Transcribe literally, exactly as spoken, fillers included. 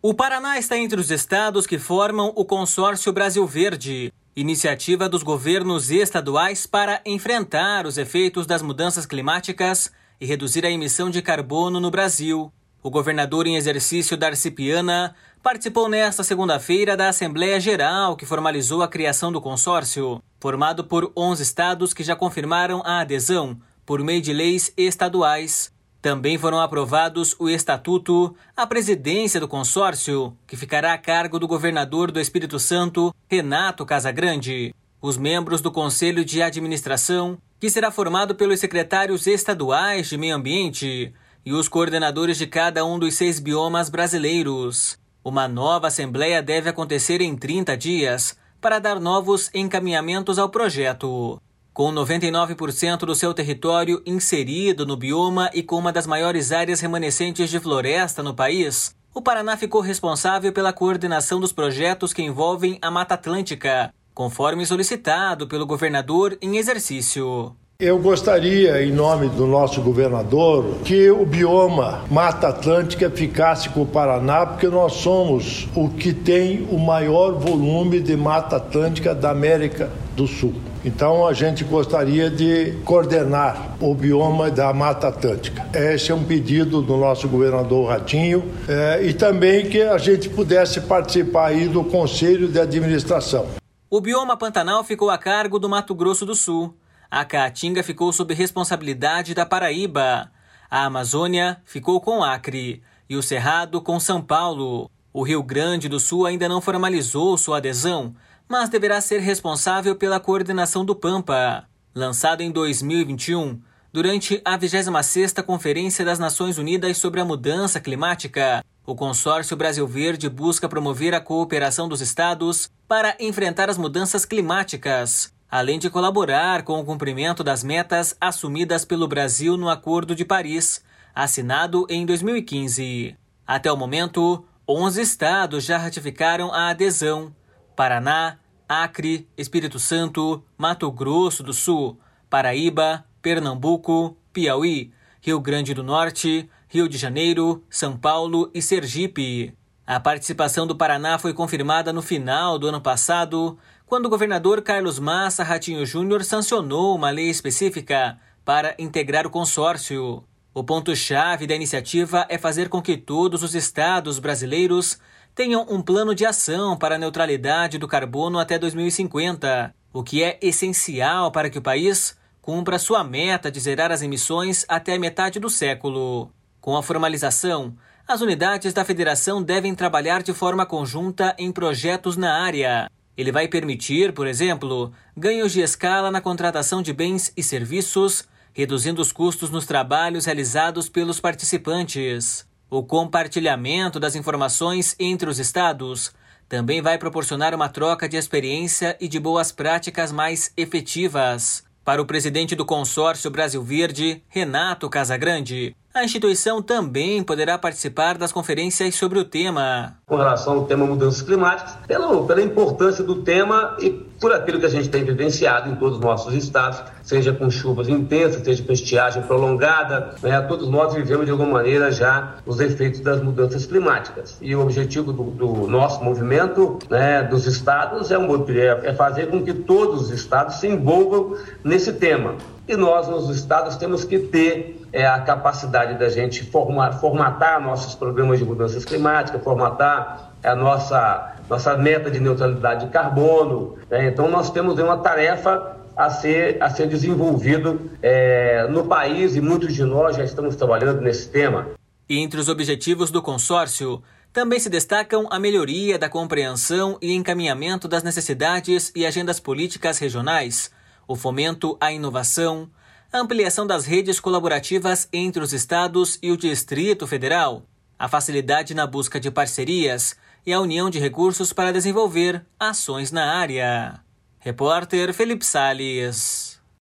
O Paraná está entre os estados que formam o Consórcio Brasil Verde, iniciativa dos governos estaduais para enfrentar os efeitos das mudanças climáticas e reduzir a emissão de carbono no Brasil. O governador em exercício Darcy Piana participou nesta segunda-feira da Assembleia Geral que formalizou a criação do consórcio, formado por onze estados que já confirmaram a adesão por meio de leis estaduais. Também foram aprovados o Estatuto, a presidência do consórcio, que ficará a cargo do governador do Espírito Santo, Renato Casagrande, os membros do Conselho de Administração, que será formado pelos secretários estaduais de Meio Ambiente, e os coordenadores de cada um dos seis biomas brasileiros. Uma nova assembleia deve acontecer em trinta dias para dar novos encaminhamentos ao projeto. Com noventa e nove por cento do seu território inserido no bioma e com uma das maiores áreas remanescentes de floresta no país, o Paraná ficou responsável pela coordenação dos projetos que envolvem a Mata Atlântica, conforme solicitado pelo governador em exercício. Eu gostaria, em nome do nosso governador, que o bioma Mata Atlântica ficasse com o Paraná, porque nós somos o que tem o maior volume de Mata Atlântica da América do Sul. Então, a gente gostaria de coordenar o bioma da Mata Atlântica. Esse é um pedido do nosso governador Ratinho é, e também que a gente pudesse participar aí do Conselho de Administração. O bioma Pantanal ficou a cargo do Mato Grosso do Sul. A Caatinga ficou sob responsabilidade da Paraíba. A Amazônia ficou com Acre e o Cerrado com São Paulo. O Rio Grande do Sul ainda não formalizou sua adesão, mas deverá ser responsável pela coordenação do Pampa. Lançado em dois mil e vinte e um, durante a vigésima sexta Conferência das Nações Unidas sobre a Mudança Climática, o Consórcio Brasil Verde busca promover a cooperação dos estados para enfrentar as mudanças climáticas, além de colaborar com o cumprimento das metas assumidas pelo Brasil no Acordo de Paris, assinado em dois mil e quinze. Até o momento, onze estados já ratificaram a adesão: Paraná, Acre, Espírito Santo, Mato Grosso do Sul, Paraíba, Pernambuco, Piauí, Rio Grande do Norte, Rio de Janeiro, São Paulo e Sergipe. A participação do Paraná foi confirmada no final do ano passado, quando o governador Carlos Massa Ratinho Júnior sancionou uma lei específica para integrar o consórcio. O ponto-chave da iniciativa é fazer com que todos os estados brasileiros tenham um plano de ação para a neutralidade do carbono até dois mil e cinquenta, o que é essencial para que o país cumpra sua meta de zerar as emissões até a metade do século. Com a formalização, as unidades da federação devem trabalhar de forma conjunta em projetos na área. Ele vai permitir, por exemplo, ganhos de escala na contratação de bens e serviços, reduzindo os custos nos trabalhos realizados pelos participantes. O compartilhamento das informações entre os estados também vai proporcionar uma troca de experiência e de boas práticas mais efetivas. Para o presidente do Consórcio Brasil Verde, Renato Casagrande, a instituição também poderá participar das conferências sobre o tema. Com relação ao tema mudanças climáticas, pela, pela importância do tema e por aquilo que a gente tem vivenciado em todos os nossos estados, seja com chuvas intensas, seja com estiagem prolongada, né, todos nós vivemos de alguma maneira já os efeitos das mudanças climáticas. E o objetivo do, do nosso movimento, né, dos estados é, um, é fazer com que todos os estados se envolvam nesse tema. E nós, nos estados, temos que ter é, a capacidade da gente formar, formatar nossos programas de mudanças climáticas, formatar a nossa, nossa meta de neutralidade de carbono. Né? Então, nós temos uma tarefa a ser, a ser desenvolvido é, no país e muitos de nós já estamos trabalhando nesse tema. Entre os objetivos do consórcio, também se destacam a melhoria da compreensão e encaminhamento das necessidades e agendas políticas regionais, o fomento à inovação, a ampliação das redes colaborativas entre os estados e o Distrito Federal, a facilidade na busca de parcerias e a união de recursos para desenvolver ações na área. Repórter Felipe Salles.